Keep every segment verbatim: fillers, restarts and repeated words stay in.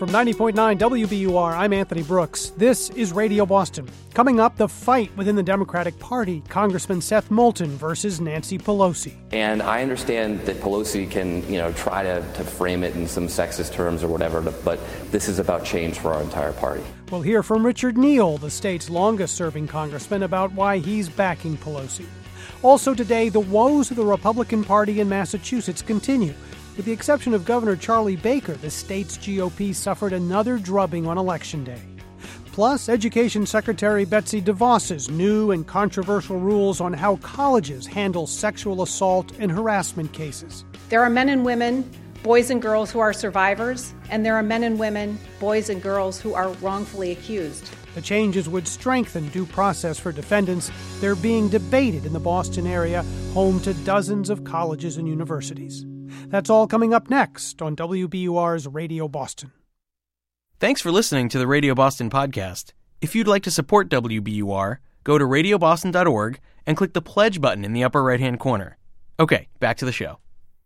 From ninety point nine W B U R, I'm Anthony Brooks. This is Radio Boston. Coming up, the fight within the Democratic Party, Congressman Seth Moulton versus Nancy Pelosi. And I understand that Pelosi can, you know, try to, to frame it in some sexist terms or whatever, but this is about change for our entire party. We'll hear from Richard Neal, the state's longest-serving congressman, about why he's backing Pelosi. Also today, the woes of the Republican Party in Massachusetts continue. With the exception of Governor Charlie Baker, the state's G O P suffered another drubbing on Election Day. Plus, Education Secretary Betsy DeVos's new and controversial rules on how colleges handle sexual assault and harassment cases. There are men and women, boys and girls who are survivors, and there are men and women, boys and girls who are wrongfully accused. The changes would strengthen due process for defendants. They're being debated in the Boston area, home to dozens of colleges and universities. That's all coming up next on W B U R's Radio Boston. Thanks for listening to the Radio Boston podcast. If you'd like to support W B U R, go to radio boston dot org and click the pledge button in the upper right-hand corner. Okay, back to the show.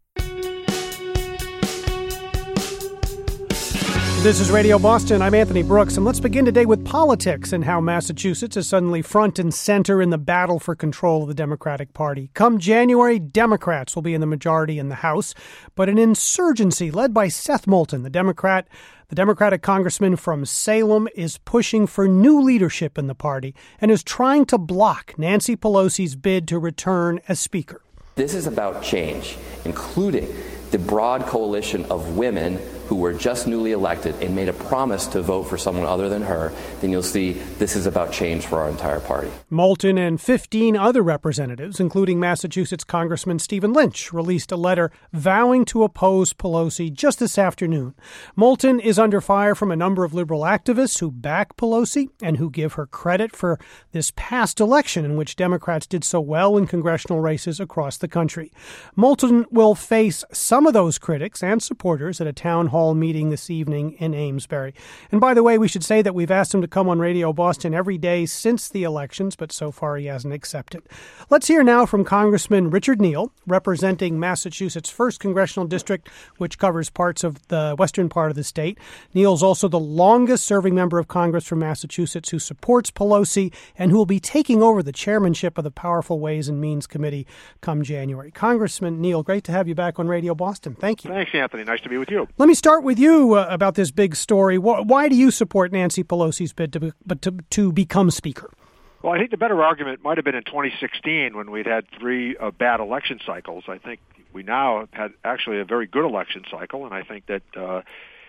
This is Radio Boston. I'm Anthony Brooks, and let's begin today with politics and how Massachusetts is suddenly front and center in the battle for control of the Democratic Party. Come January, Democrats will be in the majority in the House, but an insurgency led by Seth Moulton, the Democrat, the Democratic congressman from Salem, is pushing for new leadership in the party and is trying to block Nancy Pelosi's bid to return as Speaker. This is about change, including the broad coalition of women who were just newly elected and made a promise to vote for someone other than her, then you'll see this is about change for our entire party. Moulton and fifteen other representatives, including Massachusetts Congressman Stephen Lynch, released a letter vowing to oppose Pelosi just this afternoon. Moulton is under fire from a number of liberal activists who back Pelosi and who give her credit for this past election in which Democrats did so well in congressional races across the country. Moulton will face some of those critics and supporters at a town hall meeting this evening in Amesbury. And by the way, we should say that we've asked him to come on Radio Boston every day since the elections, but so far he hasn't accepted. Let's hear now from Congressman Richard Neal, representing Massachusetts' first congressional district, which covers parts of the western part of the state. Neal's also the longest-serving member of Congress from Massachusetts who supports Pelosi and who will be taking over the chairmanship of the Powerful Ways and Means Committee come January. Congressman Neal, great to have you back on Radio Boston. Thank you. Thanks, Anthony. Nice to be with you. Let me start with you uh, about this big story. Why do you support Nancy Pelosi's bid to, be, but to, to become Speaker? Well, I think the better argument might have been in twenty sixteen when we'd had three uh, bad election cycles. I think we now have had actually a very good election cycle, and I think that uh,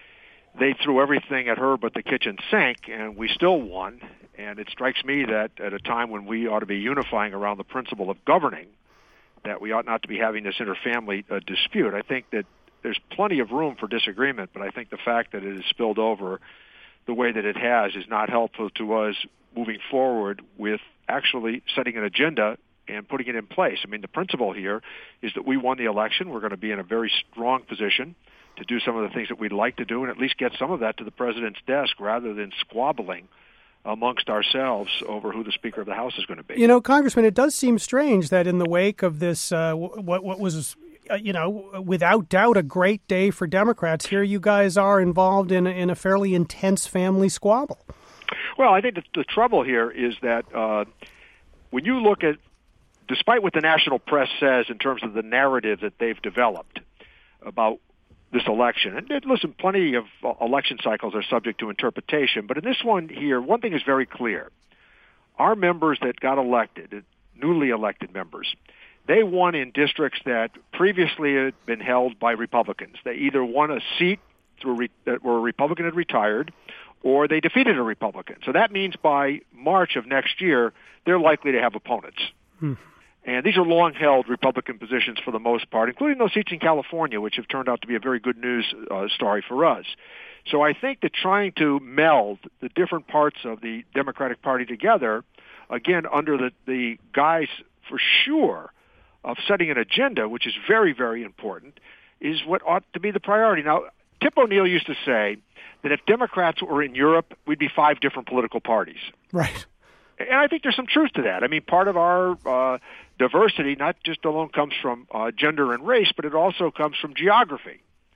they threw everything at her but the kitchen sink, and we still won. And it strikes me that at a time when we ought to be unifying around the principle of governing, that we ought not to be having this inter-family uh, dispute. I think that there's plenty of room for disagreement, but I think the fact that it has spilled over the way that it has is not helpful to us moving forward with actually setting an agenda and putting it in place. I mean, the principle here is that we won the election. We're going to be in a very strong position to do some of the things that we'd like to do and at least get some of that to the president's desk rather than squabbling amongst ourselves over who the Speaker of the House is going to be. You know, Congressman, it does seem strange that in the wake of this, uh, what, what was, uh, you know, without doubt a great day for Democrats, here you guys are involved in a, in a fairly intense family squabble. Well, I think that the trouble here is that uh, when you look at, despite what the national press says in terms of the narrative that they've developed about this election, and listen, plenty of election cycles are subject to interpretation, but in this one here, one thing is very clear. Our members that got elected, newly elected members, they won in districts that previously had been held by Republicans. They either won a seat through re- that where a Republican had retired, or they defeated a Republican. So that means by March of next year, they're likely to have opponents. Hmm. And these are long-held Republican positions for the most part, including those seats in California, which have turned out to be a very good news uh, story for us. So I think that trying to meld the different parts of the Democratic Party together, again, under the, the guise, for sure, of setting an agenda, which is very, very important, is what ought to be the priority. Now, Tip O'Neill used to say that if Democrats were in Europe, we'd be five different political parties. Right. And I think there's some truth to that. I mean, part of our uh, diversity not just alone comes from uh, gender and race, but it also comes from geography.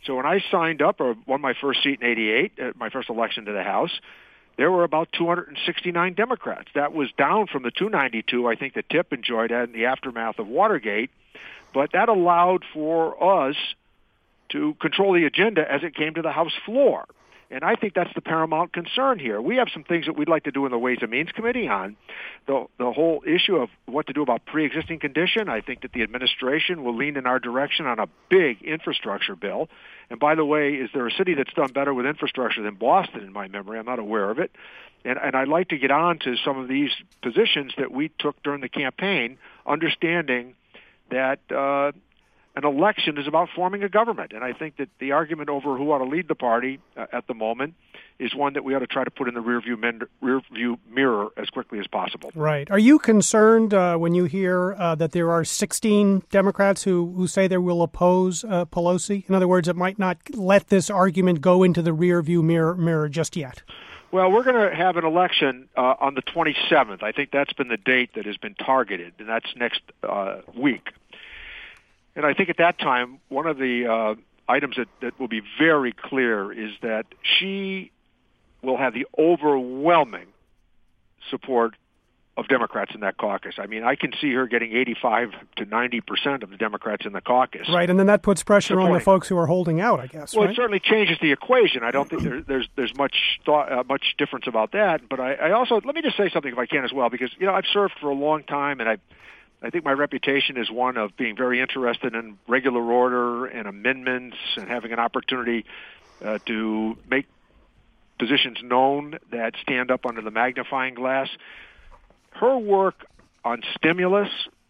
So when I signed up or won my first seat in eighty-eight, uh, my first election to the House, there were about two hundred sixty-nine Democrats. That was down from the two ninety-two I think that Tip enjoyed in the aftermath of Watergate. But that allowed for us to control the agenda as it came to the House floor. And I think that's the paramount concern here. We have some things that we'd like to do in the Ways and Means Committee on the the whole issue of what to do about pre-existing condition. I think that the administration will lean in our direction on a big infrastructure bill. And by the way, is there a city that's done better with infrastructure than Boston in my memory? I'm not aware of it. And, and I'd like to get on to some of these positions that we took during the campaign, understanding that uh, an election is about forming a government. And I think that the argument over who ought to lead the party uh, at the moment is one that we ought to try to put in the rearview min- rearview mirror as quickly as possible. Right. Are you concerned uh, when you hear uh, that there are sixteen Democrats who, who say they will oppose uh, Pelosi? In other words, it might not let this argument go into the rearview mirror, mirror just yet. Well, we're going to have an election uh, on the twenty-seventh. I think that's been the date that has been targeted, and that's next uh, week. And I think at that time, one of the uh, items that, that will be very clear is that she will have the overwhelming support of Democrats in that caucus. I mean, I can see her getting eighty-five to ninety percent of the Democrats in the caucus. Right, and then that puts pressure supporting. on the folks who are holding out, I guess. Well, right? It certainly changes the equation. I don't think there, there's there's much thought, uh, much difference about that. But I, I also, let me just say something if I can as well, because, you know, I've served for a long time, and I I think my reputation is one of being very interested in regular order and amendments and having an opportunity uh, to make positions known that stand up under the magnifying glass. Her work on stimulus,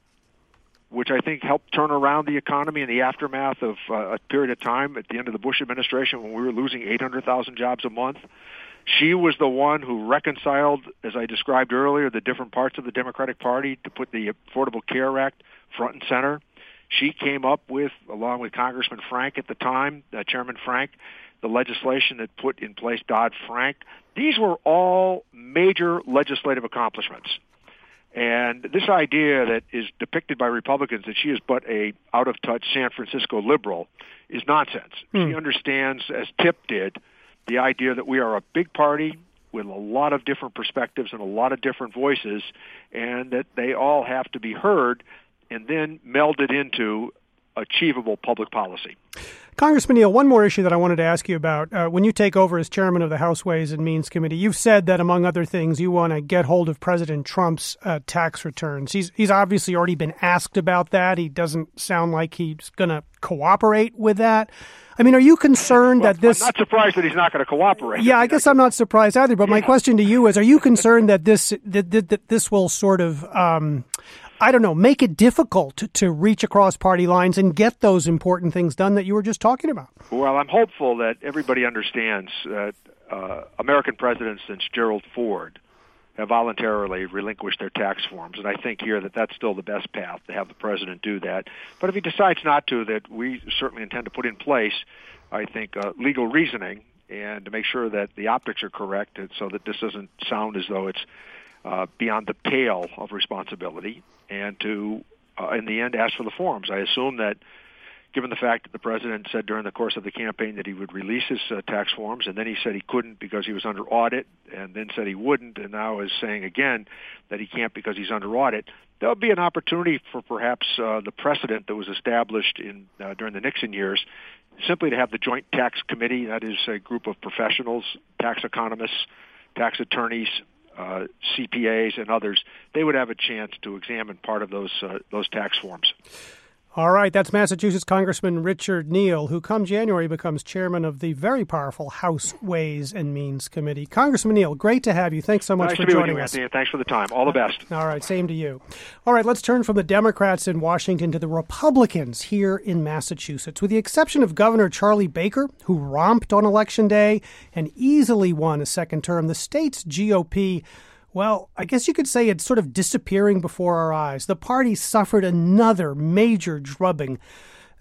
which I think helped turn around the economy in the aftermath of uh, a period of time at the end of the Bush administration when we were losing eight hundred thousand jobs a month. She was the one who reconciled, as I described earlier, the different parts of the Democratic Party to put the Affordable Care Act front and center. She came up with, along with Congressman Frank at the time, uh, Chairman Frank, the legislation that put in place Dodd-Frank. These were all major legislative accomplishments. And this idea that is depicted by Republicans that she is but a out-of-touch San Francisco liberal is nonsense. Hmm. She understands, as Tip did, the idea that we are a big party with a lot of different perspectives and a lot of different voices, and that they all have to be heard and then melded into achievable public policy. Congressman Neal, one more issue that I wanted to ask you about. Uh, when you take over as chairman of the House Ways and Means Committee, you've said that, among other things, you want to get hold of President Trump's uh, tax returns. He's he's obviously already been asked about that. He doesn't sound like he's going to cooperate with that. I mean, are you concerned well, that this... I'm not surprised that he's not going to cooperate. Yeah, I guess I'm not surprised either. But my question to you is, are you concerned that this that, that, that this will sort of... Um, I don't know, make it difficult to, to reach across party lines and get those important things done that you were just talking about? Well, I'm hopeful that everybody understands that uh, American presidents since Gerald Ford have voluntarily relinquished their tax forms, and I think here that that's still the best path, to have the president do that. But if he decides not to, that we certainly intend to put in place, I think, uh, legal reasoning and to make sure that the optics are correct so that this doesn't sound as though it's uh, beyond the pale of responsibility, and to, uh, in the end, ask for the forms. I assume that, given the fact that the president said during the course of the campaign that he would release his uh, tax forms, and then he said he couldn't because he was under audit, and then said he wouldn't, and now is saying again that he can't because he's under audit, there'll be an opportunity for perhaps uh, the precedent that was established in uh, during the Nixon years, simply to have the Joint Tax Committee, that is a group of professionals, tax economists, tax attorneys, Uh, C P As and others, they would have a chance to examine part of those uh, those tax forms. All right, that's Massachusetts Congressman Richard Neal, who come January becomes chairman of the very powerful House Ways and Means Committee. Congressman Neal, great to have you. Thanks so much nice for to be joining with you, us. Anthony, and thanks for the time. All the best. All right, same to you. All right, let's turn from the Democrats in Washington to the Republicans here in Massachusetts. With the exception of Governor Charlie Baker, who romped on Election Day and easily won a second term, the state's G O P, well, I guess you could say it's sort of disappearing before our eyes. The party suffered another major drubbing.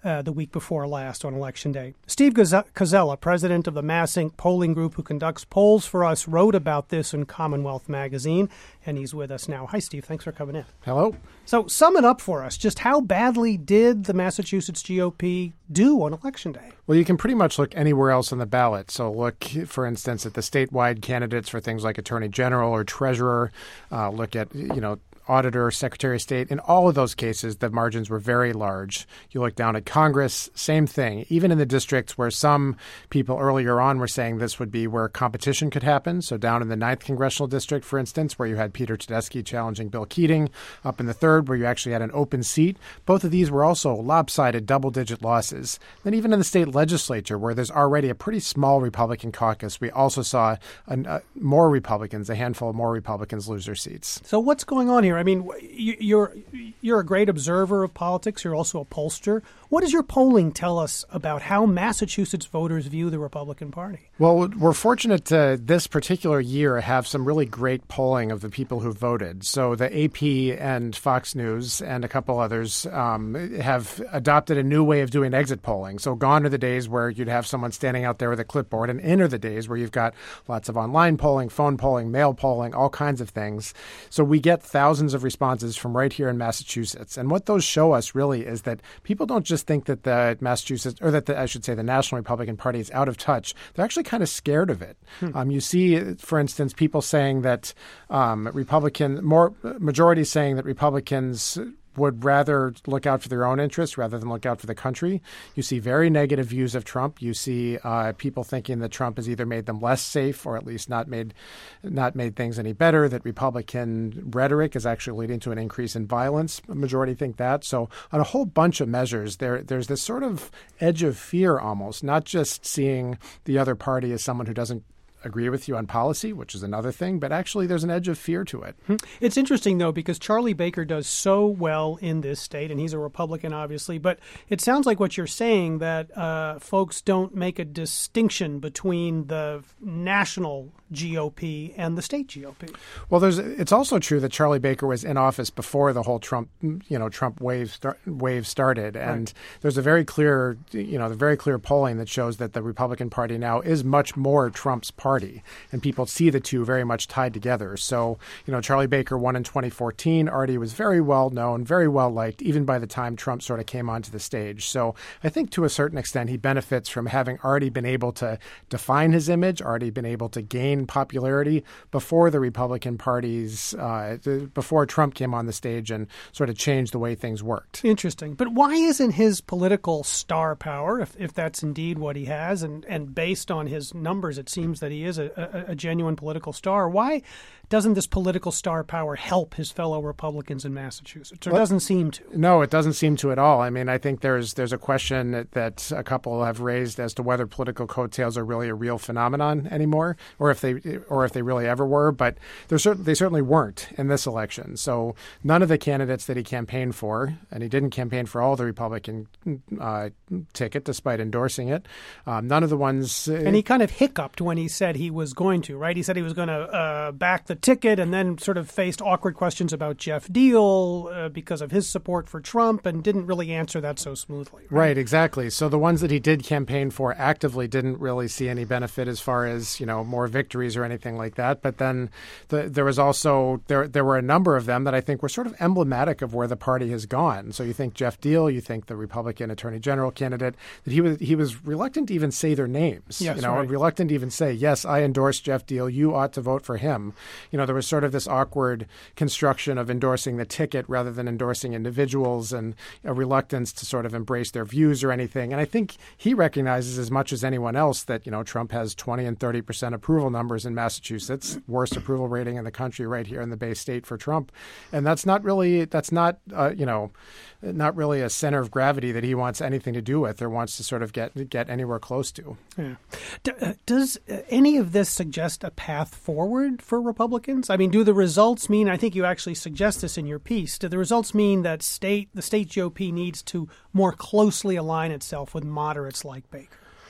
uh, the week before last on Election Day. Steve Koczela, president of the MassInc polling group who conducts polls for us, wrote about this in Commonwealth Magazine, and he's with us now. Hi, Steve. Thanks for coming in. Hello. So sum it up for us. Just how badly did the Massachusetts G O P do on Election Day? Well, you can pretty much look anywhere else on the ballot. So look, for instance, at the statewide candidates for things like Attorney General or Treasurer. Uh, look at, you know, Auditor, Secretary of State. In all of those cases, the margins were very large. You look down at Congress, same thing. Even in the districts where some people earlier on were saying this would be where competition could happen. So down in the ninth Congressional District, for instance, where you had Peter Tedeschi challenging Bill Keating, up in the third where you actually had an open seat. Both of these were also lopsided double-digit losses. Then even in the state legislature, where there's already a pretty small Republican caucus, we also saw an, uh, more Republicans, a handful of more Republicans lose their seats. So what's going on here? I mean, you're you're a great observer of politics. You're also a pollster. What does your polling tell us about how Massachusetts voters view the Republican Party? Well, we're fortunate to this particular year have some really great polling of the people who voted. So the A P and Fox News and a couple others um, have adopted a new way of doing exit polling. So gone are the days where you'd have someone standing out there with a clipboard, and in are the days where you've got lots of online polling, phone polling, mail polling, all kinds of things. So we get thousands of responses from right here in Massachusetts. And what those show us really is that people don't just think that the Massachusetts, or that the, I should say the National Republican Party is out of touch. They're actually kind of scared of it. Hmm. Um, you see, for instance, people saying that um, Republican, more majority saying that Republicans would rather look out for their own interests rather than look out for the country. You see very negative views of Trump. You see uh, people thinking that Trump has either made them less safe or at least not made not made things any better, that Republican rhetoric is actually leading to an increase in violence. A majority think that. So on a whole bunch of measures, there there's this sort of edge of fear almost, not just seeing the other party as someone who doesn't agree with you on policy, which is another thing, but actually there's an edge of fear to it. It's interesting, though, because Charlie Baker does so well in this state, and he's a Republican, obviously, but it sounds like what you're saying, that uh, folks don't make a distinction between the national G O P and the state G O P. Well, there's. It's also true that Charlie Baker was in office before the whole Trump, you know, Trump wave start, wave started, and right. There's a very clear, you know, the very clear polling that shows that the Republican Party now is much more Trump's party, and people see the two very much tied together. So, you know, Charlie Baker won in twenty fourteen. Already was very well known, very well liked, even by the time Trump sort of came onto the stage. So, I think to a certain extent he benefits from having already been able to define his image, already been able to gain popularity before the Republican Party's, uh, before Trump came on the stage and sort of changed the way things worked. Interesting. But why isn't his political star power, if, if that's indeed what he has, and, and based on his numbers, it seems that he is a, a, a genuine political star, why doesn't this political star power help his fellow Republicans in Massachusetts? Or well, doesn't seem to? No, it doesn't seem to at all. I mean, I think there's there's a question that, that a couple have raised as to whether political coattails are really a real phenomenon anymore, or if they or if they really ever were. But they're certain, they certainly weren't in this election. So none of the candidates that he campaigned for, and he didn't campaign for all the Republican uh, ticket despite endorsing it, um, none of the ones. Uh, and he kind of hiccuped when he said he was going to, right? He said he was going to uh, back the ticket, and then sort of faced awkward questions about Jeff Deal uh, because of his support for Trump, and didn't really answer that so smoothly. Right? right, exactly. So the ones that he did campaign for actively didn't really see any benefit as far as, you know, more victories or anything like that. But then the, there was also there there were a number of them that I think were sort of emblematic of where the party has gone. So you think Jeff Deal, you think the Republican Attorney General candidate, that he was he was reluctant to even say their names. Yes, you know, right. reluctant to even say, yes, I endorse Jeff Deal. You ought to vote for him. You know, there was sort of this awkward construction of endorsing the ticket rather than endorsing individuals, and a reluctance to sort of embrace their views or anything. And I think he recognizes as much as anyone else that, you know, Trump has twenty and thirty percent approval numbers in Massachusetts, worst approval rating in the country right here in the Bay State for Trump. And that's not really, that's not, uh, you know, not really a center of gravity that he wants anything to do with or wants to sort of get get anywhere close to. Yeah. D- uh, does uh, any of this suggest a path forward for Republicans? I mean, do the results mean, I think you actually suggest this in your piece, do the results mean that state the state G O P needs to more closely align itself with moderates like Baker?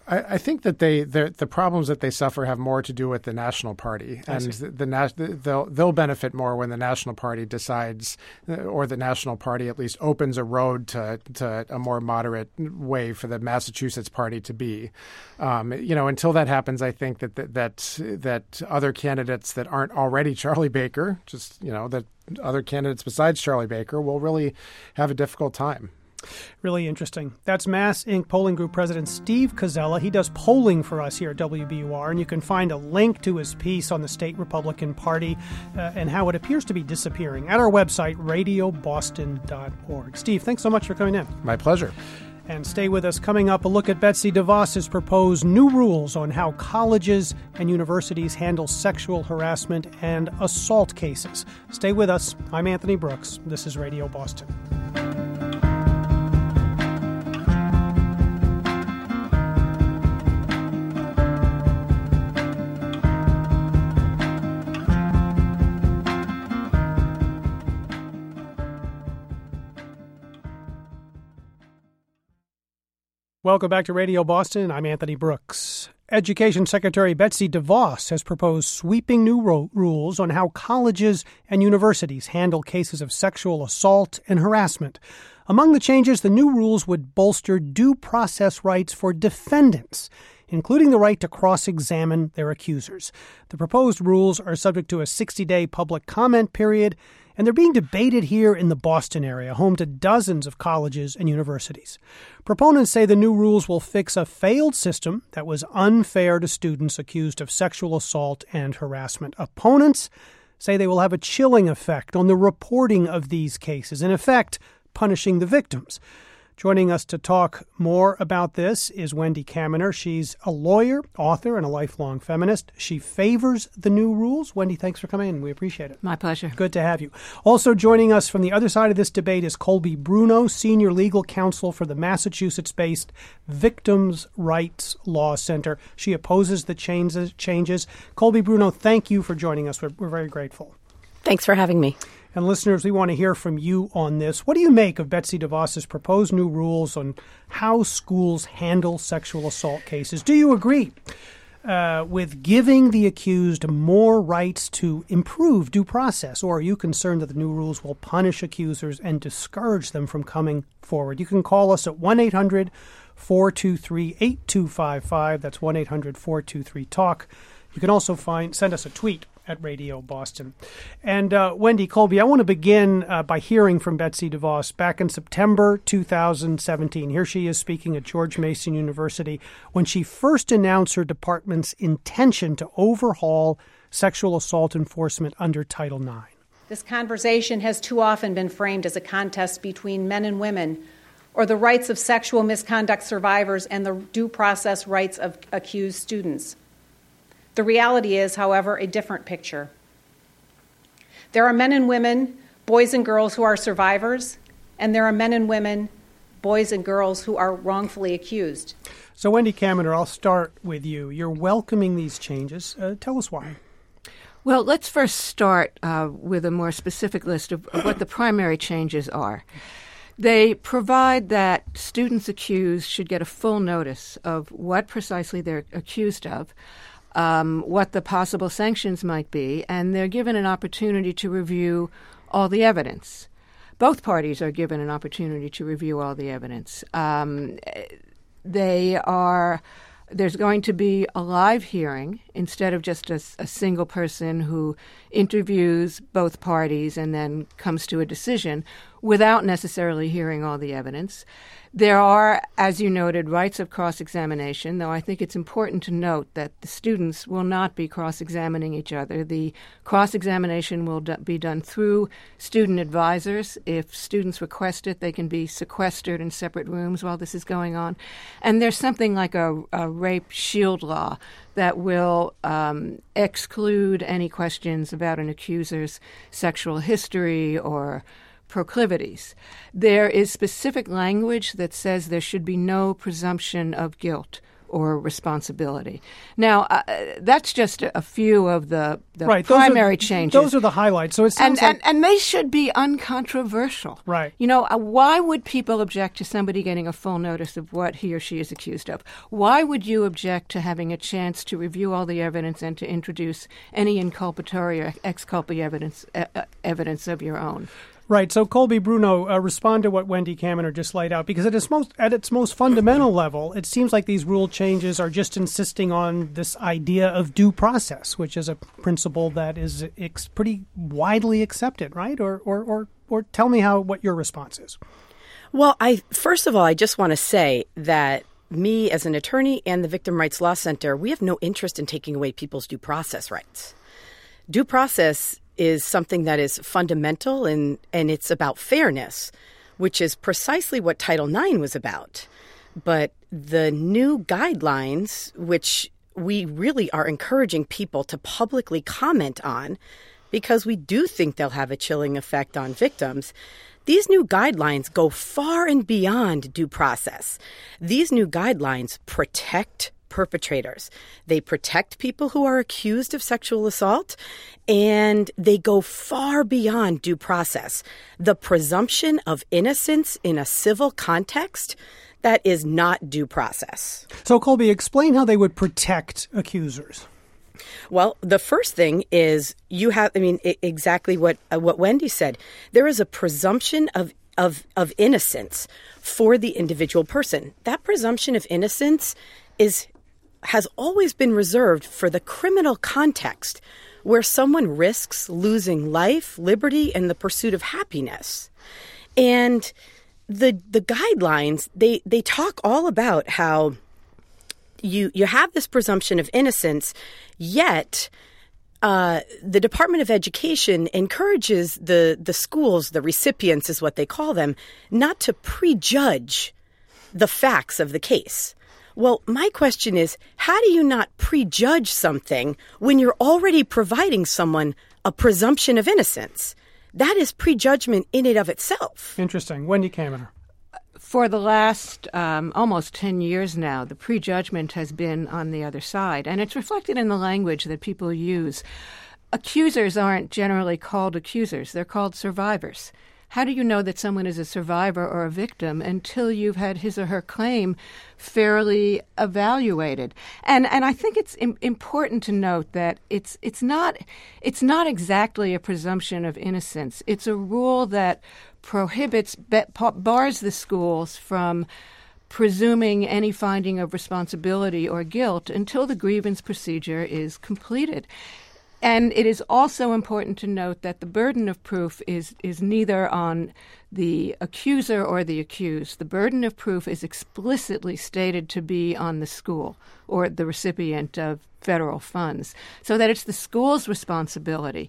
I, I think that they the problems that they suffer have more to do with the National Party, and the, the they'll they'll benefit more when the National Party decides, or the National Party at least opens a road to to a more moderate way for the Massachusetts Party to be. Um, you know, until that happens, I think that that that, that other candidates that aren't already Charlie Baker, just you know, that other candidates besides Charlie Baker will really have a difficult time. Really interesting. That's Mass Incorporated polling group president Steve Koczela. He does polling for us here at W B U R, and you can find a link to his piece on the state Republican Party uh, and how it appears to be disappearing at our website, radio boston dot org. Steve, thanks so much for coming in. My pleasure. And stay with us. Coming up, a look at Betsy DeVos's proposed new rules on how colleges and universities handle sexual harassment and assault cases. Stay with us. I'm Anthony Brooks. This is Radio Boston. Welcome back to Radio Boston. I'm Anthony Brooks. Education Secretary Betsy DeVos has proposed sweeping new ro- rules on how colleges and universities handle cases of sexual assault and harassment. Among the changes, the new rules would bolster due process rights for defendants, including the right to cross-examine their accusers. The proposed rules are subject to a sixty-day public comment period, and they're being debated here in the Boston area, home to dozens of colleges and universities. Proponents say the new rules will fix a failed system that was unfair to students accused of sexual assault and harassment. Opponents say they will have a chilling effect on the reporting of these cases, in effect, punishing the victims. Joining us to talk more about this is Wendy Kaminer. She's a lawyer, author, and a lifelong feminist. She favors the new rules. Wendy, thanks for coming in. We appreciate it. My pleasure. Good to have you. Also joining us from the other side of this debate is Colby Bruno, senior legal counsel for the Massachusetts-based Victims' Rights Law Center. She opposes the changes. changes. Colby Bruno, thank you for joining us. We're, we're very grateful. Thanks for having me. And listeners, we want to hear from you on this. What do you make of Betsy DeVos's proposed new rules on how schools handle sexual assault cases? Do you agree uh, with giving the accused more rights to improve due process, or are you concerned that the new rules will punish accusers and discourage them from coming forward? You can call us at one eight hundred four two three eight two five five. That's one eight hundred four two three talk. You can also find send us a tweet at Radio Boston. And uh, Wendy, Colby, I want to begin uh, by hearing from Betsy DeVos back in September two thousand seventeen. Here she is speaking at George Mason University when she first announced her department's intention to overhaul sexual assault enforcement under Title nine. This conversation has too often been framed as a contest between men and women, or the rights of sexual misconduct survivors and the due process rights of accused students. The reality is, however, a different picture. There are men and women, boys and girls who are survivors, and there are men and women, boys and girls who are wrongfully accused. So, Wendy Kaminer, I'll start with you. You're welcoming these changes. Uh, tell us why. Well, let's first start uh, with a more specific list of, of what the primary changes are. They provide that students accused should get a full notice of what precisely they're accused of, Um, what the possible sanctions might be, and they're given an opportunity to review all the evidence. Both parties are given an opportunity to review all the evidence. Um, they are there's going to be a live hearing instead of just a, a single person who interviews both parties and then comes to a decision without necessarily hearing all the evidence. There are, as you noted, rights of cross-examination, though I think it's important to note that the students will not be cross-examining each other. The cross-examination will do- be done through student advisors. If students request it, they can be sequestered in separate rooms while this is going on. And there's something like a, a rape shield law that will um, exclude any questions about an accuser's sexual history or proclivities. There is specific language that says there should be no presumption of guilt or responsibility. Now, uh, that's just a few of the, the right, primary those are, changes. Those are the highlights. So it sounds and, like... and, and they should be uncontroversial. Right. You know, uh, why would people object to somebody getting a full notice of what he or she is accused of? Why would you object to having a chance to review all the evidence and to introduce any inculpatory or exculpatory evidence, uh, uh, evidence of your own? Right. So, Colby, Bruno, uh, respond to what Wendy Kaminer just laid out, because at its most at its most fundamental level, it seems like these rule changes are just insisting on this idea of due process, which is a principle that is ex- pretty widely accepted, right? Or, or, or, or tell me how what your response is. Well, I first of all, I just want to say that me as an attorney and the Victim Rights Law Center, we have no interest in taking away people's due process rights. Due process is something that is fundamental, and, and it's about fairness, which is precisely what Title nine was about. But the new guidelines, which we really are encouraging people to publicly comment on, because we do think they'll have a chilling effect on victims, these new guidelines go far and beyond due process. These new guidelines protect perpetrators. They protect people who are accused of sexual assault, and they go far beyond due process. The presumption of innocence in a civil context, that is not due process. So, Colby, explain how they would protect accusers. Well, the first thing is you have, I mean, I- exactly what uh, what Wendy said. There is a presumption of of of innocence for the individual person. That presumption of innocence is has always been reserved for the criminal context where someone risks losing life, liberty, and the pursuit of happiness. And the the guidelines, they, they talk all about how you you have this presumption of innocence, yet uh, the Department of Education encourages the, the schools, the recipients is what they call them, not to prejudge the facts of the case. Well, my question is, how do you not prejudge something when you're already providing someone a presumption of innocence? That is prejudgment in and of itself. Interesting. Wendy Kaminer. For the last um, almost ten years now, the prejudgment has been on the other side, and it's reflected in the language that people use. Accusers aren't generally called accusers. They're called survivors. How do you know that someone is a survivor or a victim until you've had his or her claim fairly evaluated? And and I think it's im- important to note that it's it's not it's not exactly a presumption of innocence. It's a rule that prohibits bars the schools from presuming any finding of responsibility or guilt until the grievance procedure is completed. And it is also important to note that the burden of proof is, is neither on the accuser or the accused. The burden of proof is explicitly stated to be on the school or the recipient of federal funds, so that it's the school's responsibility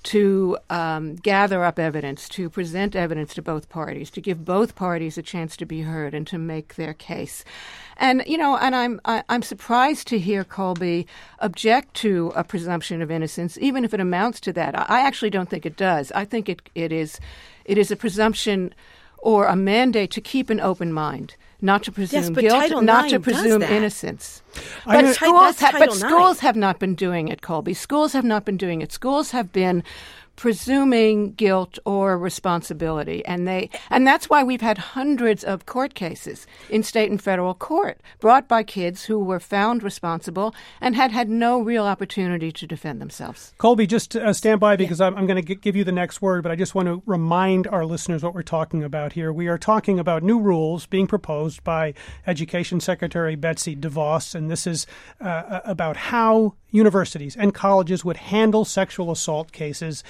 to um, gather up evidence, to present evidence to both parties, to give both parties a chance to be heard and to make their case. And, you know, and I'm I, I'm surprised to hear Colby object to a presumption of innocence, even if it amounts to that. I actually don't think it does. I think it it is it is a presumption or a mandate to keep an open mind, not to presume yes, but guilt, Title not nine to presume does that. innocence. I But know- schools, ha- but Title schools nine. have not been doing it, Colby. Schools have not been doing it. Schools have been presuming guilt or responsibility, and they and that's why we've had hundreds of court cases in state and federal court brought by kids who were found responsible and had had no real opportunity to defend themselves. Colby, just uh, stand by because I'm, I'm going to give you the next word, but I just want to remind our listeners what we're talking about here. We are talking about new rules being proposed by Education Secretary Betsy DeVos, and this is uh, about how universities and colleges would handle sexual assault cases.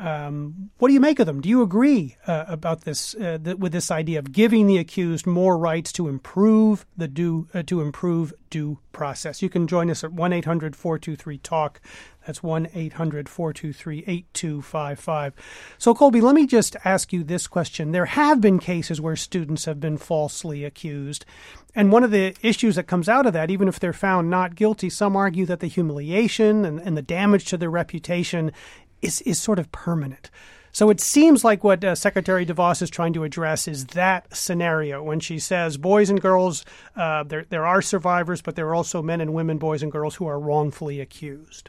Um, what do you make of them? Do you agree uh, about this uh, th- with this idea of giving the accused more rights to improve the due uh, to improve due process? You can join us at one eight hundred four two three talk. That's one eight hundred four two three eight two five five. So, Colby, let me just ask you this question. There have been cases where students have been falsely accused. And one of the issues that comes out of that, even if they're found not guilty, some argue that the humiliation and, and the damage to their reputation is, is sort of permanent. So it seems like what uh, Secretary DeVos is trying to address is that scenario when she says boys and girls, uh, there there are survivors, but there are also men and women, boys and girls who are wrongfully accused.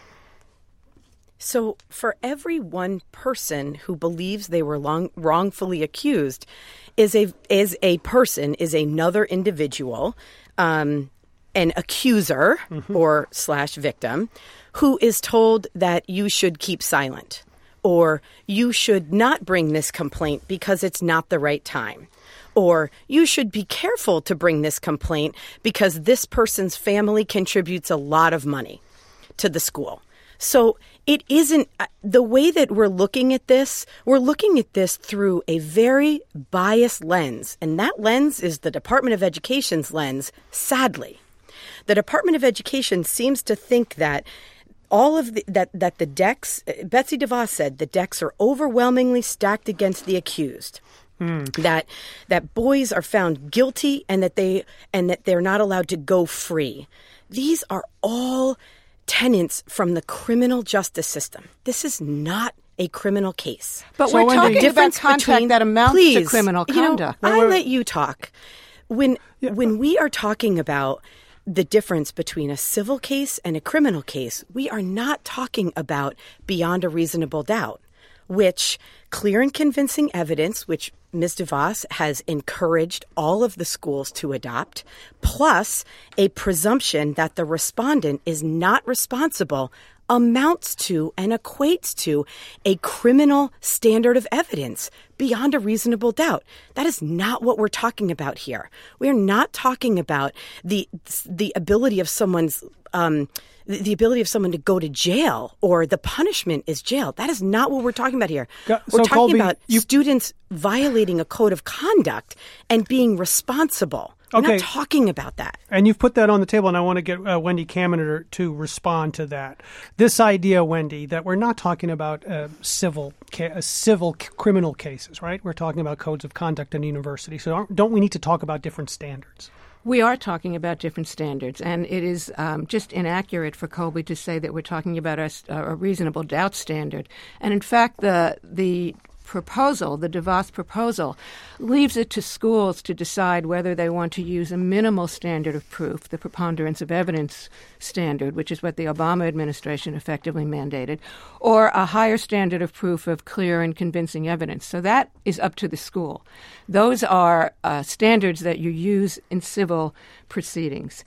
So for every one person who believes they were long, wrongfully accused is a is a person, is another individual, um, an accuser mm-hmm. or slash victim, who is told that you should keep silent or you should not bring this complaint because it's not the right time. Or you should be careful to bring this complaint because this person's family contributes a lot of money to the school. So it isn't the way that we're looking at this. We're looking at this through a very biased lens. And that lens is the Department of Education's lens, sadly. The Department of Education seems to think that all of the, that, that the decks, Betsy DeVos said, the decks are overwhelmingly stacked against the accused. Hmm. That that boys are found guilty and that they and that they're not allowed to go free. These are all tenets from the criminal justice system. This is not a criminal case. But so we're talking about contact between, that amounts please, to criminal conduct. You know, I let you talk. When yeah. when we are talking about the difference between a civil case and a criminal case, we are not talking about beyond a reasonable doubt, which clear and convincing evidence, which Miz DeVos has encouraged all of the schools to adopt, plus a presumption that the respondent is not responsible, amounts to and equates to a criminal standard of evidence beyond a reasonable doubt. That is not what we're talking about here. We're not talking about the the ability of someone's um, the ability of someone to go to jail or the punishment is jail. That is not what we're talking about here. So we're talking Colby, about you... students violating a code of conduct and being responsible. We're Okay. not talking about that. And you've put that on the table, and I want to get uh, Wendy Kaminer to respond to that. This idea, Wendy, that we're not talking about uh, civil ca- uh, civil c- criminal cases, right? We're talking about codes of conduct in a university. So aren't- don't we need to talk about different standards? We are talking about different standards, and it is um, just inaccurate for Colby to say that we're talking about a, a reasonable doubt standard. And in fact, the the proposal, the DeVos proposal, leaves it to schools to decide whether they want to use a minimal standard of proof, the preponderance of evidence standard, which is what the Obama administration effectively mandated, or a higher standard of proof of clear and convincing evidence. So that is up to the school. Those are uh, standards that you use in civil proceedings.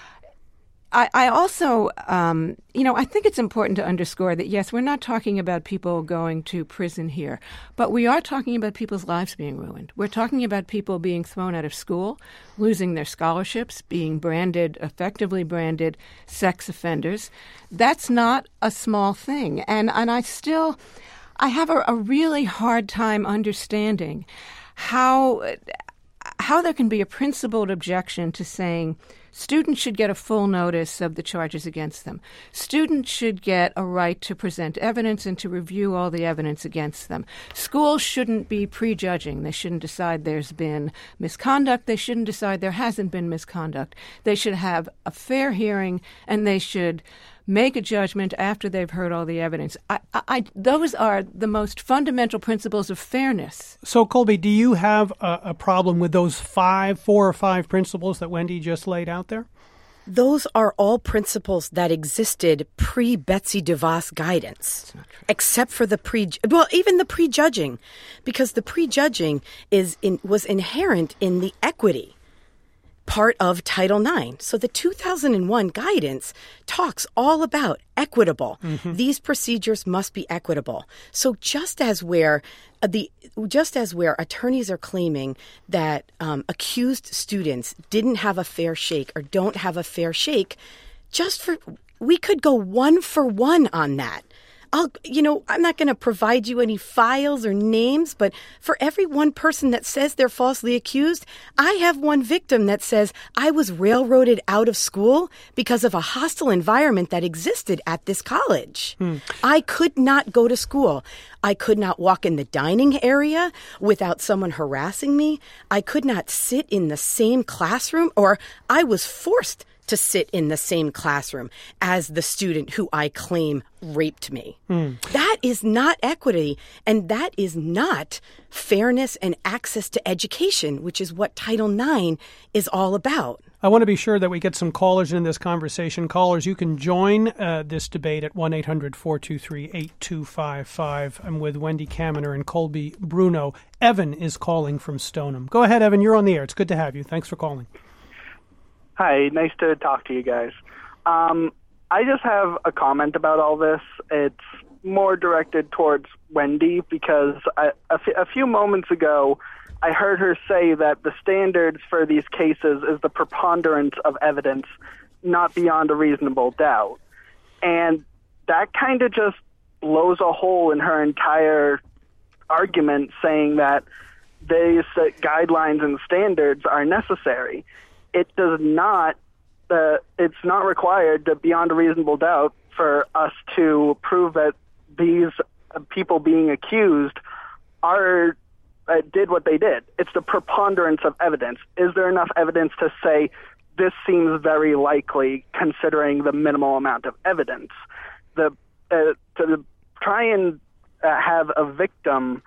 I, I also, um, you know, I think it's important to underscore that, yes, we're not talking about people going to prison here, but we are talking about people's lives being ruined. We're talking about people being thrown out of school, losing their scholarships, being branded, effectively branded sex offenders. That's not a small thing. And, and I still, I have a, a really hard time understanding how how there can be a principled objection to saying students should get a full notice of the charges against them. Students should get a right to present evidence and to review all the evidence against them. Schools shouldn't be prejudging. They shouldn't decide there's been misconduct. They shouldn't decide there hasn't been misconduct. They should have a fair hearing, and they should make a judgment after they've heard all the evidence. I, I, I, those are the most fundamental principles of fairness. So, Colby, do you have a, a problem with those five, four or five principles that Wendy just laid out there? Those are all principles that existed pre-Betsy DeVos guidance, except for the pre, well, even the prejudging, because the prejudging is in, was inherent in the equity part of Title nine. So the two thousand one guidance talks all about equitable. Mm-hmm. These procedures must be equitable. So just as where uh, the just as where attorneys are claiming that um, accused students didn't have a fair shake or don't have a fair shake, just for we could go one for one on that. I'll, you know, I'm not going to provide you any files or names, but for every one person that says they're falsely accused, I have one victim that says I was railroaded out of school because of a hostile environment that existed at this college. Hmm. I could not go to school. I could not walk in the dining area without someone harassing me. I could not sit in the same classroom, or I was forced to sit in the same classroom as the student who I claim raped me. Mm. That is not equity, and that is not fairness and access to education, which is what Title nine is all about. I want to be sure that we get some callers in this conversation. Callers, you can join uh, this debate at one eight hundred four two three eight two five five. I'm with Wendy Kaminer and Colby Bruno. Evan is calling from Stoneham. Go ahead, Evan. You're on the air. It's good to have you. Thanks for calling. Hi. Nice to talk to you guys. Um, I just have a comment about all this. It's more directed towards Wendy because I, a, f- a few moments ago, I heard her say that the standards for these cases is the preponderance of evidence, not beyond a reasonable doubt. And that kind of just blows a hole in her entire argument, saying that these uh, guidelines and standards are necessary. It does not, uh, it's not required to beyond a reasonable doubt for us to prove that these uh, people being accused are Uh, did what they did. It's the preponderance of evidence. Is there enough evidence to say this seems very likely considering the minimal amount of evidence? The uh, to try and uh, have a victim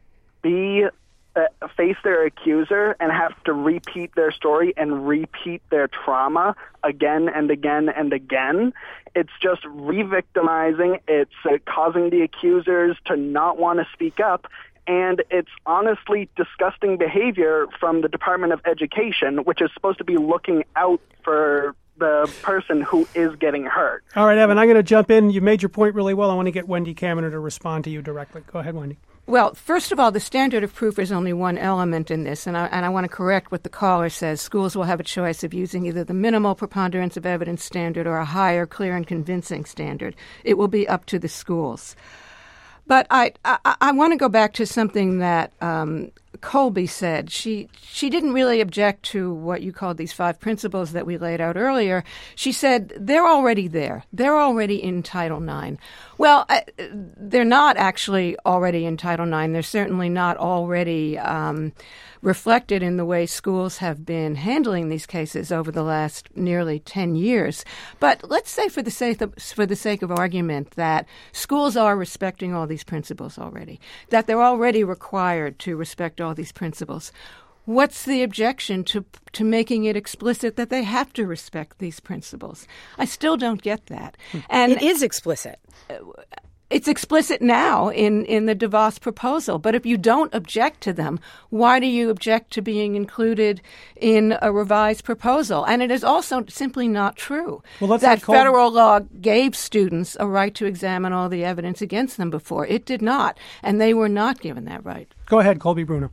be uh, face their accuser and have to repeat their story and repeat their trauma again and again and again. It's just re-victimizing. It's uh, causing the accusers to not want to speak up. And it's honestly disgusting behavior from the Department of Education, which is supposed to be looking out for the person who is getting hurt. All right, Evan, I'm going to jump in. You made your point really well. I want to get Wendy Kaminer to respond to you directly. Go ahead, Wendy. Well, first of all, the standard of proof is only one element in this, and I, and I want to correct what the caller says. Schools will have a choice of using either the minimal preponderance of evidence standard or a higher, clear and convincing standard. It will be up to the schools. But I, I, I want to go back to something that um, Colby said. She she didn't really object to what you called these five principles that we laid out earlier. She said they're already there. They're already in Title nine. Well, I, they're not actually already in Title nine. They're certainly not already um, reflected in the way schools have been handling these cases over the last nearly ten years. But let's say for the sake of, for the sake of argument that schools are respecting all these principles already, that they're already required to respect all these principles. What's the objection to to making it explicit that they have to respect these principles? I still don't get that. And it is explicit. It's explicit now in, in the DeVos proposal. But if you don't object to them, why do you object to being included in a revised proposal? And it is also simply not true well, that's that called- federal law gave students a right to examine all the evidence against them before. It did not, and they were not given that right. Go ahead, Colby Bruno.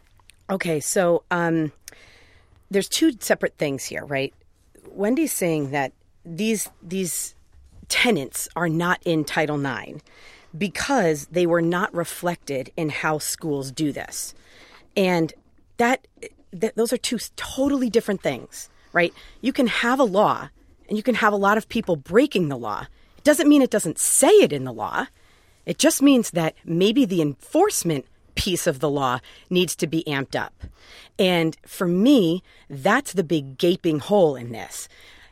Okay, so um, there's two separate things here, right? Wendy's saying that these these tenets are not in Title nine because they were not reflected in how schools do this. And that, that those are two totally different things, right? You can have a law and you can have a lot of people breaking the law. It doesn't mean it doesn't say it in the law. It just means that maybe the enforcement piece of the law needs to be amped up. And for me, that's the big gaping hole in this.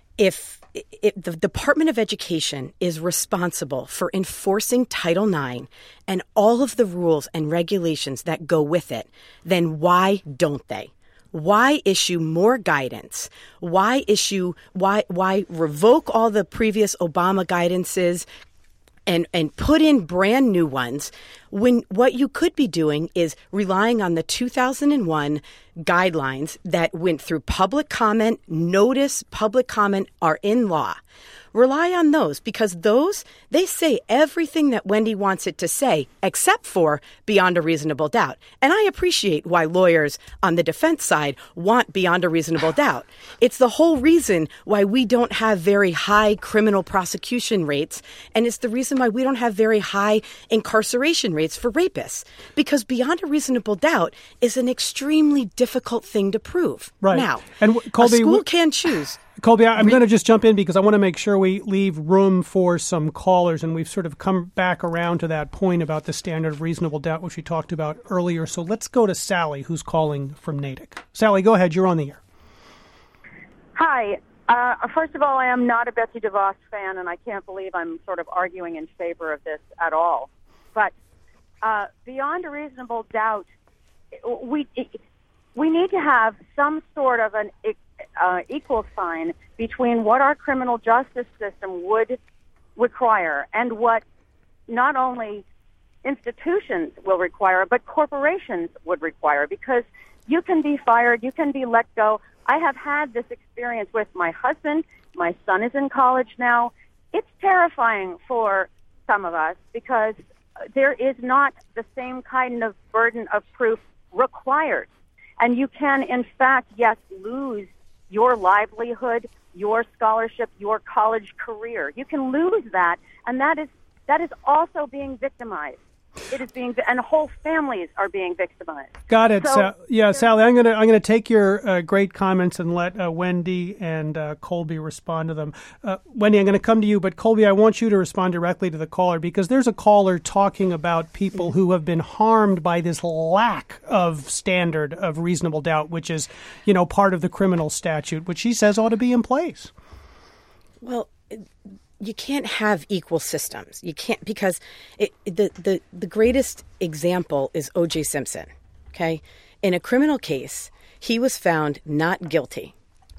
If If the Department of Education is responsible for enforcing Title nine and all of the rules and regulations that go with it, then why don't they? Why issue more guidance? Why issue, why, why revoke all the previous Obama guidances and, and put in brand new ones when what you could be doing is relying on the two thousand one guidelines that went through public comment, notice, public comment are in law. Rely on those because those, they say everything that Wendy wants it to say, except for beyond a reasonable doubt. And I appreciate why lawyers on the defense side want beyond a reasonable doubt. It's the whole reason why we don't have very high criminal prosecution rates. And it's the reason why we don't have very high incarceration rates for rapists. Because beyond a reasonable doubt is an extremely difficult thing to prove. Right. Now, and Colby, a school can choose. Colby, I'm going to just jump in because I want to make sure we leave room for some callers, and we've sort of come back around to that point about the standard of reasonable doubt, which we talked about earlier. So let's go to Sally, who's calling from Natick. Sally, go ahead. You're on the air. Hi. Uh, first of all, I am not a Betsy DeVos fan, and I can't believe I'm sort of arguing in favor of this at all. But uh, beyond a reasonable doubt, we we need to have some sort of an uh, equal sign between what our criminal justice system would require and what not only institutions will require, but corporations would require, because you can be fired, you can be let go. I have had this experience with my husband. My son is in college now. It's terrifying for some of us because there is not the same kind of burden of proof required. And you can, in fact, yes, lose your livelihood, your scholarship, your college career. You can lose that, and that is that is also being victimized. It is being, and whole families are being victimized. Got it. So, Sa- yeah, Sally, I'm gonna I'm gonna take your uh, great comments and let uh, Wendy and uh, Colby respond to them. Uh, Wendy, I'm going to come to you, but Colby, I want you to respond directly to the caller, because there's a caller talking about people who have been harmed by this lack of standard of reasonable doubt, which is, you know, part of the criminal statute, which she says ought to be in place. Well, you can't have equal systems. You can't, because it, the, the, the greatest example is O J Simpson, okay? In a criminal case, he was found not guilty.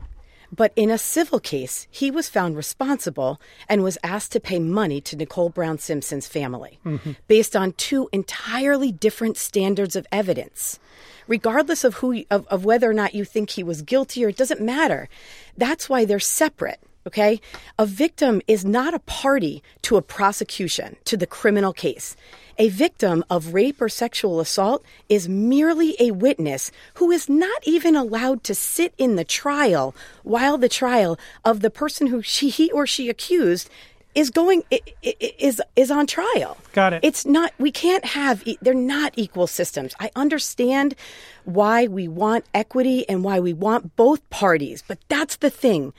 But in a civil case, he was found responsible and was asked to pay money to Nicole Brown Simpson's family mm-hmm. based on two entirely different standards of evidence. Regardless of who of, of whether or not you think he was guilty, or it doesn't matter. That's why they're separate. Okay? A victim is not a party to a prosecution, to the criminal case. A victim of rape or sexual assault is merely a witness who is not even allowed to sit in the trial while the trial of the person who she, he or she accused is going is is on trial. Got it. It's not, we can't have, they're not equal systems. I understand why we want equity and why we want both parties, but that's the thing.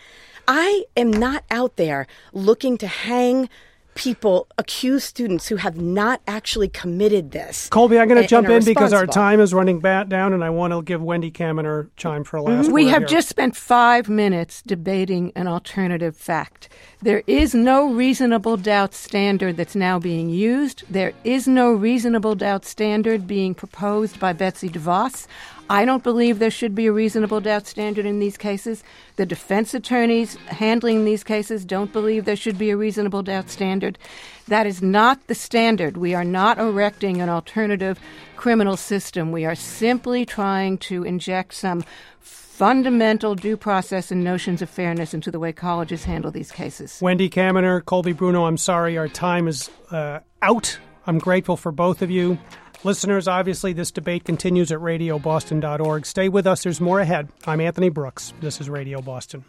I am not out there looking to hang people, accused students who have not actually committed this. Colby, I'm going to jump in because our responsible. time is running bat down, and I want to give Wendy Kaminer chime for a last We word have here. just spent five minutes debating an alternative fact. There is no reasonable doubt standard that's now being used. There is no reasonable doubt standard being proposed by Betsy DeVos. I don't believe there should be a reasonable doubt standard in these cases. The defense attorneys handling these cases don't believe there should be a reasonable doubt standard. That is not the standard. We are not erecting an alternative criminal system. We are simply trying to inject some fundamental due process and notions of fairness into the way colleges handle these cases. Wendy Kaminer, Colby Bruno, I'm sorry our time is uh, out. I'm grateful for both of you. Listeners, obviously this debate continues at radio boston dot org. Stay with us. There's more ahead. I'm Anthony Brooks. This is Radio Boston.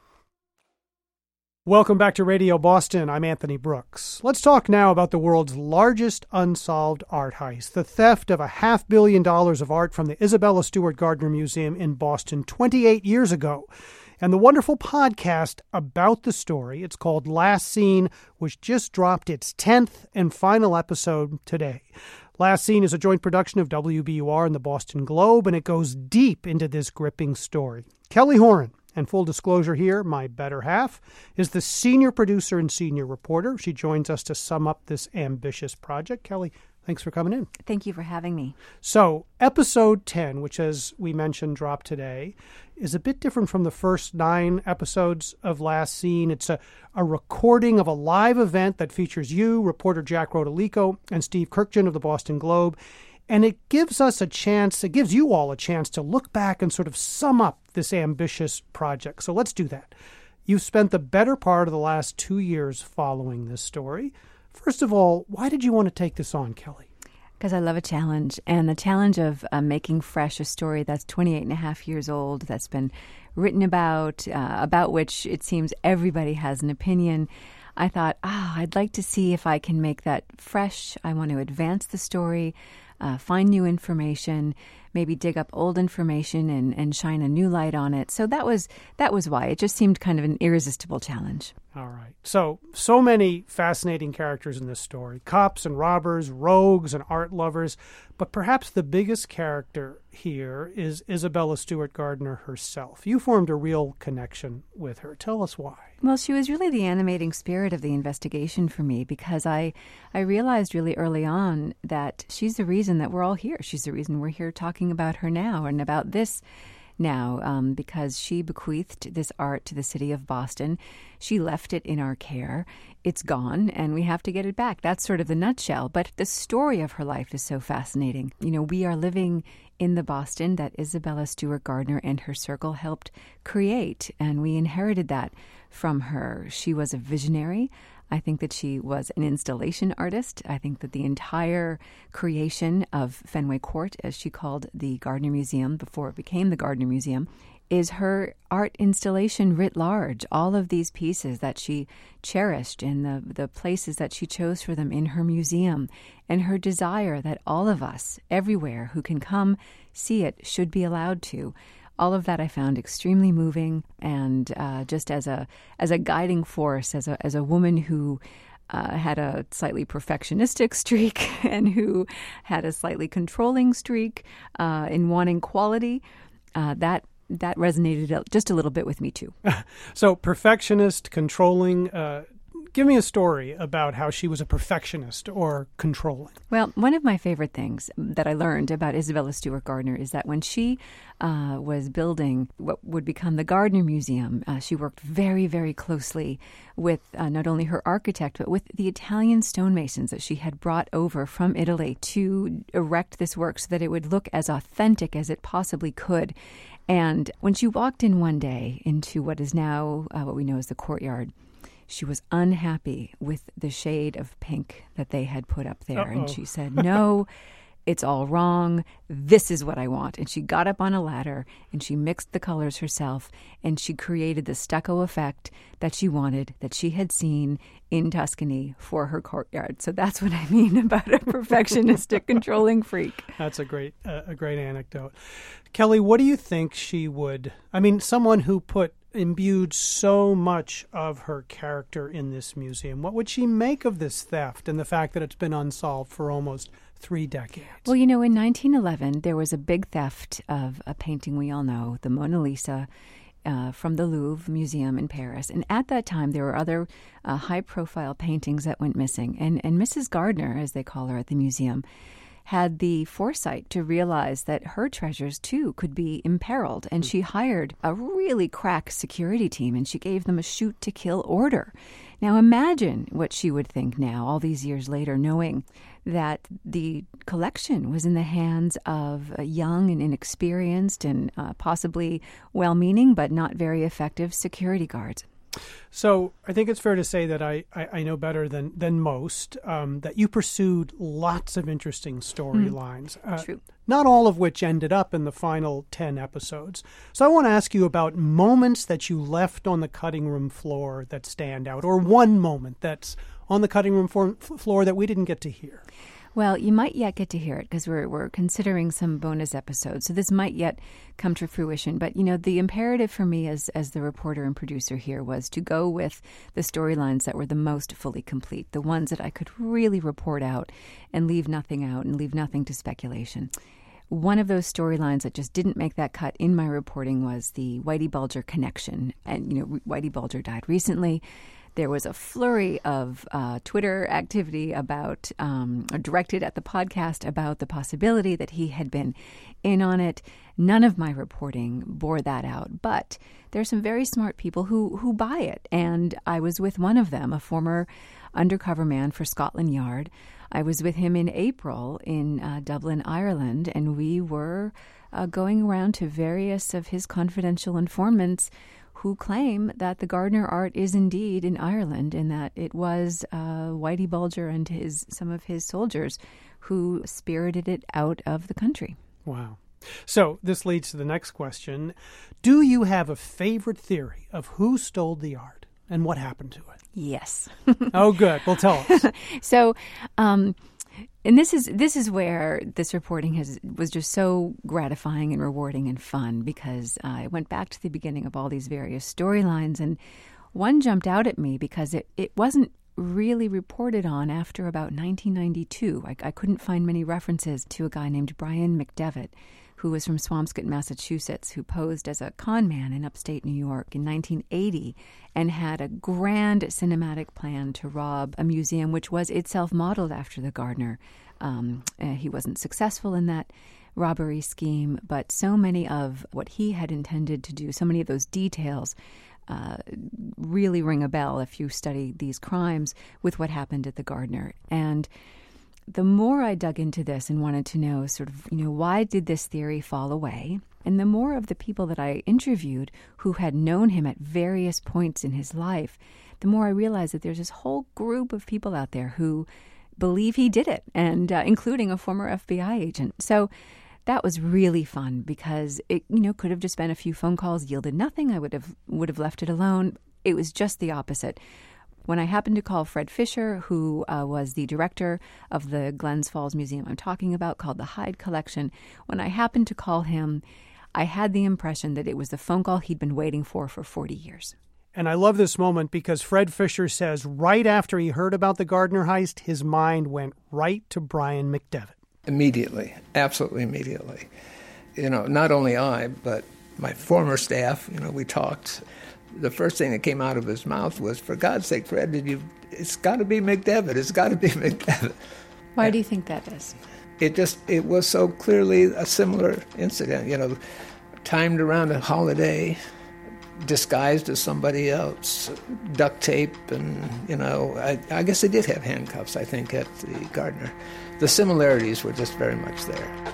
Welcome back to Radio Boston. I'm Anthony Brooks. Let's talk now about the world's largest unsolved art heist, the theft of a half billion dollars of art from the Isabella Stewart Gardner Museum in Boston twenty-eight years ago. And the wonderful podcast about the story, it's called Last Seen, which just dropped its tenth and final episode today. Last Seen is a joint production of W B U R and the Boston Globe, and it goes deep into this gripping story. Kelly Horan, and full disclosure here, my better half, is the senior producer and senior reporter. She joins us to sum up this ambitious project. Kelly, thanks for coming in. Thank you for having me. So, episode ten, which as we mentioned dropped today, is a bit different from the first nine episodes of Last Seen. It's a, a recording of a live event that features you, reporter Jack Rodolico, and Steve Kirkjian of the Boston Globe. And it gives us a chance, it gives you all a chance to look back and sort of sum up this ambitious project. So let's do that. You've spent the better part of the last two years following this story. First of all, why did you want to take this on, Kelly? Because I love a challenge, and the challenge of uh, making fresh a story that's twenty-eight and a half years old, that's been written about, uh, about which it seems everybody has an opinion. I thought, ah, oh, I'd like to see if I can make that fresh. I want to advance the story, uh, find new information, maybe dig up old information and, and shine a new light on it. So that was that was why. It just seemed kind of an irresistible challenge. All right. So, so many fascinating characters in this story. Cops and robbers, rogues and art lovers. But perhaps the biggest character here is Isabella Stewart Gardner herself. You formed a real connection with her. Tell us why. Well, she was really the animating spirit of the investigation for me because I, I realized really early on that she's the reason that we're all here. She's the reason we're here talking about her now and about this now, um, because she bequeathed this art to the city of Boston. She left it in our care. It's gone, and we have to get it back. That's sort of the nutshell. But the story of her life is so fascinating. You know, we are living in the Boston that Isabella Stewart Gardner and her circle helped create, and we inherited that from her. She was a visionary. I think that she was an installation artist. I think that the entire creation of Fenway Court, as she called the Gardner Museum before it became the Gardner Museum, is her art installation writ large. All of these pieces that she cherished and the, the places that she chose for them in her museum, and her desire that all of us, everywhere, who can come see it, should be allowed to. All of that I found extremely moving, and uh, just as a as a guiding force, as a as a woman who uh, had a slightly perfectionistic streak and who had a slightly controlling streak uh, in wanting quality, uh, that that resonated just a little bit with me too. So perfectionist, controlling. Uh, give me a story about how she was a perfectionist or controlling. Well, one of my favorite things that I learned about Isabella Stewart Gardner is that when she uh, was building what would become the Gardner Museum, uh, she worked very, very closely with uh, not only her architect, but with the Italian stonemasons that she had brought over from Italy to erect this work so that it would look as authentic as it possibly could. And when she walked in one day into what is now uh, what we know as the courtyard, she was unhappy with the shade of pink that they had put up there. Uh-oh. And she said, no, it's all wrong. This is what I want. And she got up on a ladder and she mixed the colors herself and she created the stucco effect that she wanted, that she had seen in Tuscany for her courtyard. So that's what I mean about a perfectionistic, controlling freak. That's a great, uh, a great anecdote. Kelly, what do you think she would, I mean, someone who put imbued so much of her character in this museum. What would she make of this theft and the fact that it's been unsolved for almost three decades? Well, you know, in nineteen eleven, there was a big theft of a painting we all know, the Mona Lisa, uh, from the Louvre Museum in Paris. And at that time, there were other uh, high-profile paintings that went missing. And, and Missus Gardner, as they call her at the museum, had the foresight to realize that her treasures, too, could be imperiled. And she hired a really crack security team, and she gave them a shoot-to-kill order. Now, imagine what she would think now, all these years later, knowing that the collection was in the hands of young and inexperienced and uh, possibly well-meaning but not very effective security guards. So I think it's fair to say that I, I, I know better than, than most um, that you pursued lots of interesting storylines, mm, uh, true. not all of which ended up in the final ten episodes. So I want to ask you about moments that you left on the cutting room floor that stand out, or one moment that's on the cutting room for, floor that we didn't get to hear. Well, you might yet get to hear it because we're we're considering some bonus episodes, so this might yet come to fruition. But, you know, the imperative for me as as the reporter and producer here was to go with the storylines that were the most fully complete, the ones that I could really report out and leave nothing out and leave nothing to speculation. One of those storylines that just didn't make that cut in my reporting was the Whitey Bulger connection. And, you know, Whitey Bulger died recently. There was a flurry of uh, Twitter activity about, um, directed at the podcast about the possibility that he had been in on it. None of my reporting bore that out, but there are some very smart people who, who buy it. And I was with one of them, a former undercover man for Scotland Yard. I was with him in April in uh, Dublin, Ireland, and we were uh, going around to various of his confidential informants who claim that the Gardner art is indeed in Ireland and that it was uh, Whitey Bulger and his some of his soldiers who spirited it out of the country. Wow. So this leads to the next question. Do you have a favorite theory of who stole the art and what happened to it? Yes. Oh, good. Well, tell us. So um, And this is this is where this reporting has was just so gratifying and rewarding and fun, because uh, I went back to the beginning of all these various storylines, and one jumped out at me because it, it wasn't really reported on after about nineteen ninety-two. I, I couldn't find many references to a guy named Brian McDevitt, who was from Swampscott, Massachusetts, who posed as a con man in upstate New York in nineteen eighty and had a grand cinematic plan to rob a museum which was itself modeled after the Gardner. Um, uh, he wasn't successful in that robbery scheme, but so many of what he had intended to do, so many of those details uh, really ring a bell if you study these crimes with what happened at the Gardner. And the more I dug into this and wanted to know sort of, you know, why did this theory fall away? And the more of the people that I interviewed who had known him at various points in his life, the more I realized that there's this whole group of people out there who believe he did it, and uh, including a former F B I agent. So that was really fun because it, you know, could have just been a few phone calls, yielded nothing. I would have would have left it alone. It was just the opposite. When I happened to call Fred Fisher, who uh, was the director of the Glens Falls Museum I'm talking about, called the Hyde Collection, when I happened to call him, I had the impression that it was the phone call he'd been waiting for for forty years. And I love this moment because Fred Fisher says right after he heard about the Gardner heist, his mind went right to Brian McDevitt. Immediately, absolutely immediately. You know, not only I, but my former staff, you know, we talked. The first thing that came out of his mouth was, for God's sake, Fred, did you? It's got to be McDevitt. It's got to be McDevitt. Why do you think that is? It just, it was so clearly a similar incident, you know, timed around a holiday, disguised as somebody else, duct tape, and, you know, I, I guess they did have handcuffs, I think, at the Gardner. The similarities were just very much there.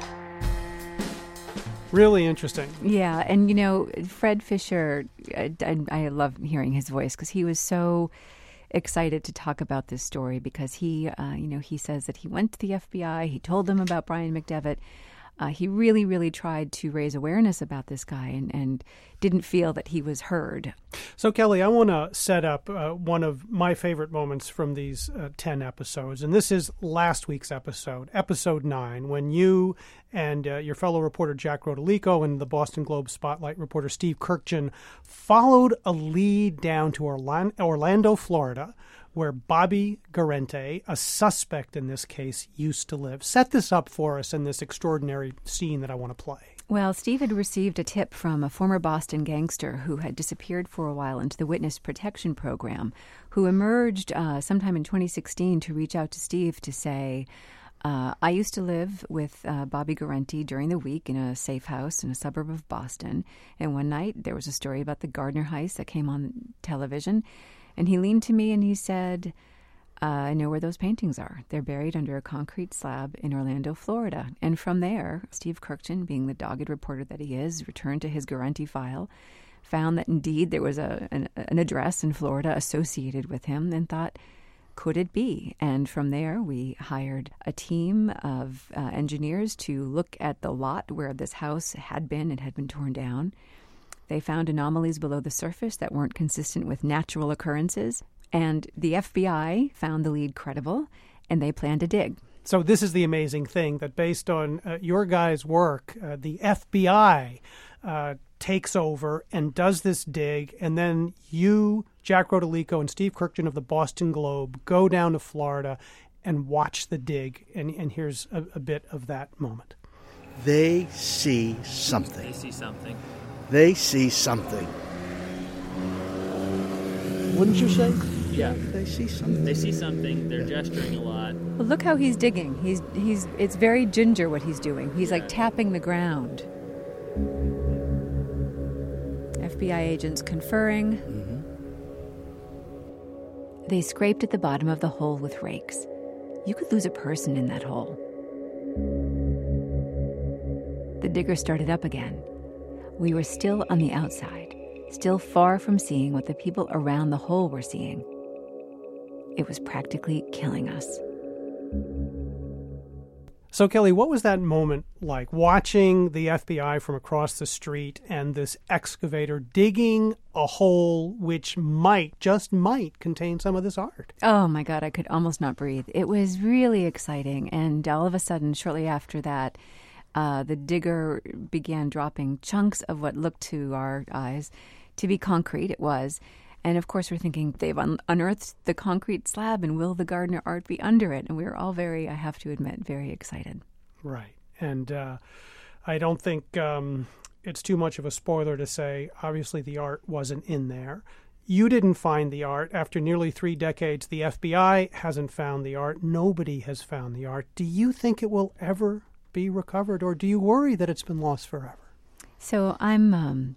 Really interesting. Yeah, and, you know, Fred Fisher, I, I, I love hearing his voice because he was so excited to talk about this story because he, uh, you know, he says that he went to the F B I, he told them about Brian McDevitt. Uh, he really, really tried to raise awareness about this guy and, and didn't feel that he was heard. So, Kelly, I want to set up uh, one of my favorite moments from these uh, ten episodes. And this is last week's episode, episode nine, when you and uh, your fellow reporter Jack Rodolico and the Boston Globe Spotlight reporter Steve Kurkjian followed a lead down to Orlando, Orlando, Florida, where Bobby Guarente, a suspect in this case, used to live. Set this up for us in this extraordinary scene that I want to play. Well, Steve had received a tip from a former Boston gangster who had disappeared for a while into the Witness Protection Program, who emerged uh, sometime in twenty sixteen to reach out to Steve to say, uh, I used to live with uh, Bobby Guarente during the week in a safe house in a suburb of Boston. And one night there was a story about the Gardner heist that came on television. And he leaned to me and he said, uh, I know where those paintings are. They're buried under a concrete slab in Orlando, Florida. And from there, Steve Kurkjian, being the dogged reporter that he is, returned to his Guarente file, found that indeed there was a an, an address in Florida associated with him, and thought, could it be? And from there, we hired a team of uh, engineers to look at the lot where this house had been. It had been torn down. They found anomalies below the surface that weren't consistent with natural occurrences. And the F B I found the lead credible, and they planned to dig. So this is the amazing thing, that based on uh, your guys' work, uh, the F B I uh, takes over and does this dig, and then you, Jack Rodolico, and Steve Kurkjian of the Boston Globe go down to Florida and watch the dig. And, and here's a, a bit of that moment. They see something. They see something. They see something. Wouldn't you say? Yeah. They see something. They see something. They're gesturing a lot. Well, look how he's digging. He's he's. It's very Ginger what he's doing. He's yeah. like tapping the ground. F B I agents conferring. Mm-hmm. They scraped at the bottom of the hole with rakes. You could lose a person in that hole. The digger started up again. We were still on the outside, still far from seeing what the people around the hole were seeing. It was practically killing us. So, Kelly, what was that moment like, watching the F B I from across the street and this excavator digging a hole which might, just might, contain some of this art? Oh, my God, I could almost not breathe. It was really exciting. And all of a sudden, shortly after that, uh, the digger began dropping chunks of what looked to our eyes to be concrete. It was. And of course, we're thinking they've un- unearthed the concrete slab, and will the Gardner art be under it? And we were all very, I have to admit, very excited. Right. And uh, I don't think um, it's too much of a spoiler to say, obviously, the art wasn't in there. You didn't find the art. After nearly three decades, the F B I hasn't found the art. Nobody has found the art. Do you think it will ever be recovered, or do you worry that it's been lost forever? So I'm, um,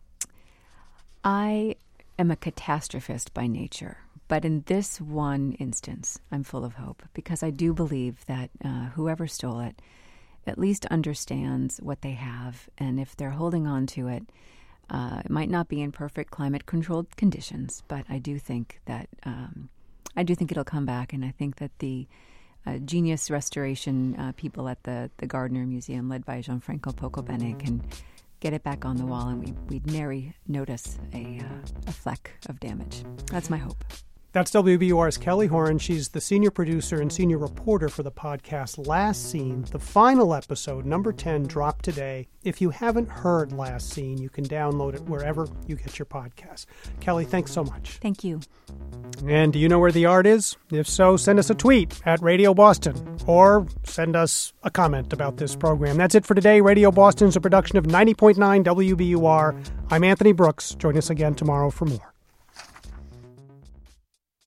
I... am a catastrophist by nature, but in this one instance, I'm full of hope, because I do believe that uh, whoever stole it at least understands what they have, and if they're holding on to it, uh, it might not be in perfect climate-controlled conditions, but I do think that um, I do think it'll come back, and I think that the uh, genius restoration uh, people at the the Gardner Museum, led by Gianfranco Pocobene, can get it back on the wall, and we, we'd nary notice a, uh, a fleck of damage. That's my hope. That's W B U R's Kelly Horan. She's the senior producer and senior reporter for the podcast Last Seen. The final episode, number ten, dropped today. If you haven't heard Last Seen, you can download it wherever you get your podcasts. Kelly, thanks so much. Thank you. And do you know where the art is? If so, send us a tweet at Radio Boston, or send us a comment about this program. That's it for today. Radio Boston is a production of ninety point nine W B U R. I'm Anthony Brooks. Join us again tomorrow for more.